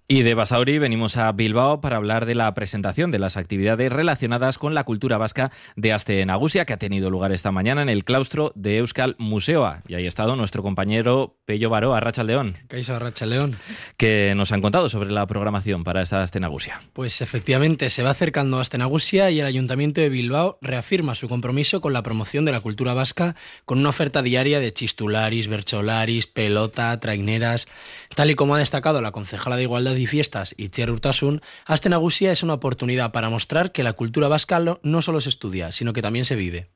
Y de Basauri venimos a Bilbao para hablar de la presentación de las actividades relacionadas con la cultura vasca de Aste Nagusia, que ha tenido lugar esta mañana en el claustro de Euskal Museoa. Y ahí ha estado nuestro compañero Pello Baró, Arratsaldeon. Kaixo, Arratsaldeon. Que nos han contado sobre la programación para esta Aste Nagusia. Pues efectivamente, se va acercando Aste Nagusia y el Ayuntamiento de Bilbao reafirma su compromiso con la promoción de la cultura vasca con una oferta diaria de chistularis, bertsolaris, pelota, traineras. Tal y como ha destacado la concejala de Igualdad y Fiestas, Itziar Urtasun, Aste Nagusia es una oportunidad para mostrar que la cultura vasca no solo se estudia, sino que también se vive.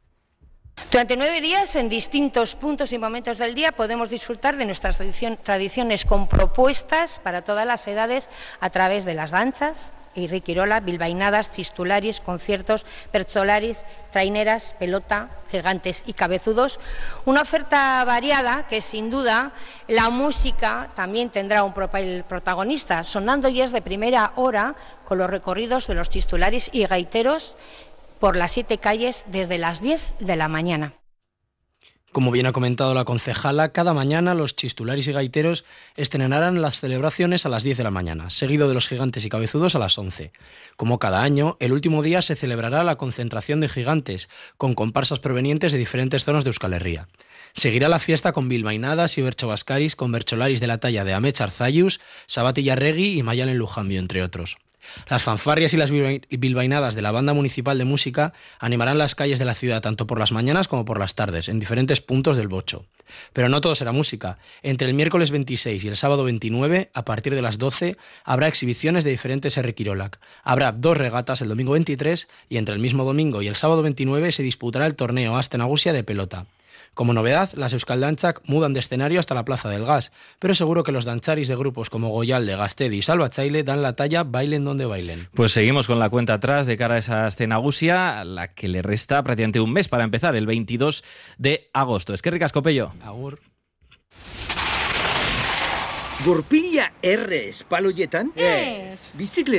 Durante 9 días, en distintos puntos y momentos del día, podemos disfrutar de nuestras tradiciones con propuestas para todas las edades a través de las danzas, irrikirola, bilbainadas, chistularis, conciertos, bertsolaris, traineras, pelota, gigantes y cabezudos. Una oferta variada que, sin duda, la música también tendrá un papel protagonista, sonando y es de primera hora con los recorridos de los chistularis y gaiteros por las 7 calles desde las 10 de la mañana. Como bien ha comentado la concejala, cada mañana los chistularis y gaiteros estrenarán las celebraciones a las 10 de la mañana, seguido de los gigantes y cabezudos a las 11. Como cada año, el último día se celebrará la concentración de gigantes, con comparsas provenientes de diferentes zonas de Euskal Herria. Seguirá la fiesta con bilbainadas y bertsobaskaris con bertsolaris de la talla de Amets Arzayus, Sabati Arregui y Mayalen Lujambio, entre otros. Las fanfarrias y las bilbainadas de la Banda Municipal de Música animarán las calles de la ciudad tanto por las mañanas como por las tardes, en diferentes puntos del Bocho. Pero no todo será música. Entre el miércoles 26 y el sábado 29, a partir de las 12, habrá exhibiciones de diferentes herrikirolak. Habrá 2 regatas el domingo 23 y entre el mismo domingo y el sábado 29 se disputará el torneo Aste Nagusia de pelota. Como novedad, las Euskaldantzak mudan de escenario hasta la Plaza del Gas, pero seguro que los dancharis de grupos como Goialde, Gaztedi y Salvatzaile dan la talla bailen donde bailen. Pues seguimos con la cuenta atrás de cara a esa Aste Nagusia, a la que le resta prácticamente un mes para empezar, el 22 de agosto. Eskerrik asko, Pello. Agur. Gurpila espaloietan? Ez. Bizikleta